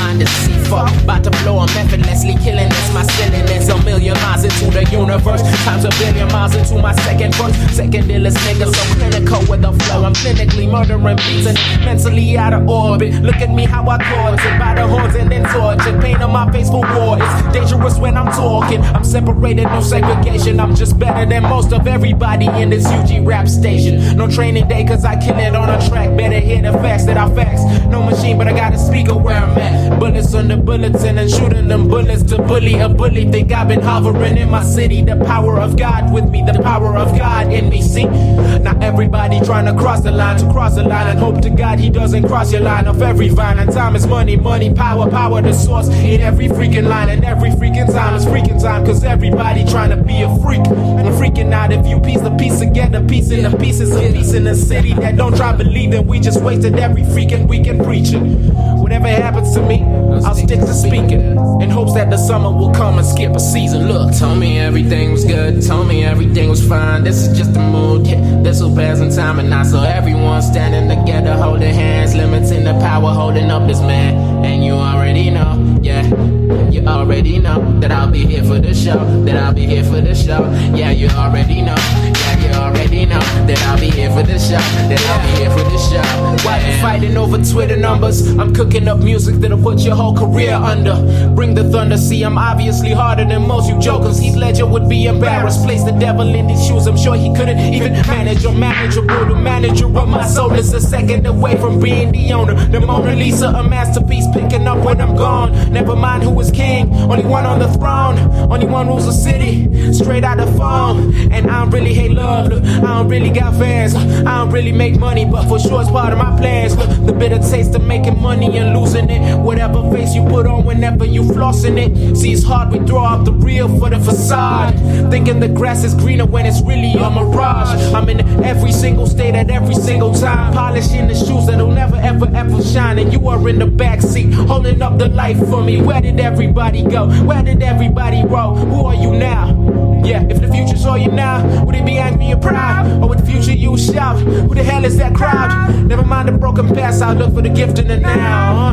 mind is C4. About to blow, I'm effortlessly killing this. My silliness, a million miles into the universe. Times a billion miles into my second verse. Second illest nigga, so clinical with the flow. I'm clinically murdering beats and mentally out of orbit. Look at me how I caught it by the horns and then tortured. Pain on my face for war. It's dangerous when I'm talking. I'm separated, no segregation. I'm just better than most of everybody in this UG rap station. No training day, cause I kill it on a track. Better hear the facts that I facts. No machine, but I got a speaker where I'm at. Bullets on the bulletin and shooting them bullets to bully a bully. Think I've been hovering in my city. The power of God with me, the power of God in me. See, now everybody trying to cross the line, and hope to God he doesn't cross your line of every vine. And time is money, money, power, power the source in every freaking line. And every freaking time is freaking time, cause everybody trying to be a freak. I'm freaking out if you piece the piece together, piece in the pieces of peace in the city that don't try to believe that we just wasted every freaking weekend preaching. Whatever happens to me, I'll stick to speaking in hopes that the summer will come and skip a season. Look, told me everything was good, told me everything was fine. This is just a mood, yeah, this will pass in time. And I saw everyone standing together, holding hands, limiting the power, holding up this man. And you already know, yeah, you already know that I'll be here for the show, that I'll be here for the show. Yeah, you already know, yeah, you already know that I'll be here for the show, that I'll be here for the show. Why you fighting over Twitter numbers? I'm cooking up music that'll put your whole career under. Bring the thunder, see I'm obviously harder than most you jokers. Heath Ledger would be embarrassed. Place the devil in these shoes, I'm sure he couldn't even manage or manageable. The manager of my soul is a second away from being the owner. The Mona Lisa, a masterpiece, picking up when I'm gone. Never mind who is king, only one on the throne, only one rules the city, straight out the phone. And I don't really hate love, look, I don't really got fans, I don't really make money, but for sure it's part of my plans. Look, the bitter taste of making money and losing it, whatever face you put on whenever you flossing it. See, it's hard, we throw up the real for the facade, thinking the grass is greener when it's really a mirage. I'm in every single state at every single time, polishing the shoes that'll never ever ever shine. And you are in the backseat, holding up the light for me. Where did everybody go? Where did everybody roll? Who are you now? Yeah, if the future saw you now, would it be angry or proud? Or would the future you shout? Who the hell is that crowd? Never mind the broken past, I'll look for the gift in the now,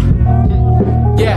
Yeah,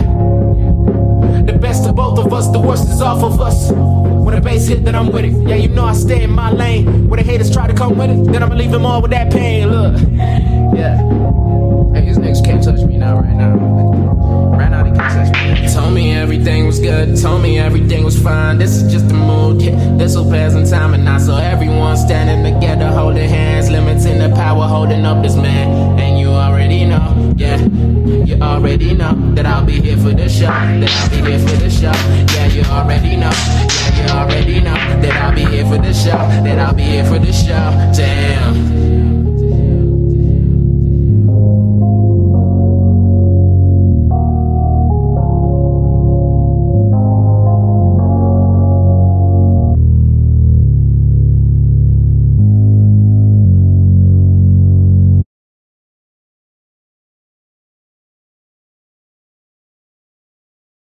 the best of both of us, the worst is off of us. When the bass hit, then I'm with it. Yeah, you know I stay in my lane. When the haters try to come with it, then I'ma leave them all with that pain. Look, yeah. Hey, these niggas can't touch me now, right now. Right now, they can't touch me. Told me everything was good, told me everything was fine. This is just a mood, yeah, this will pass in time. And I saw everyone standing together, holding hands, limiting the power, holding up this man. And you already know, yeah, you already know that I'll be here for the show, that I'll be here for the show. Yeah, you already know, yeah, you already know that I'll be here for the show, that I'll be here for the show. Damn.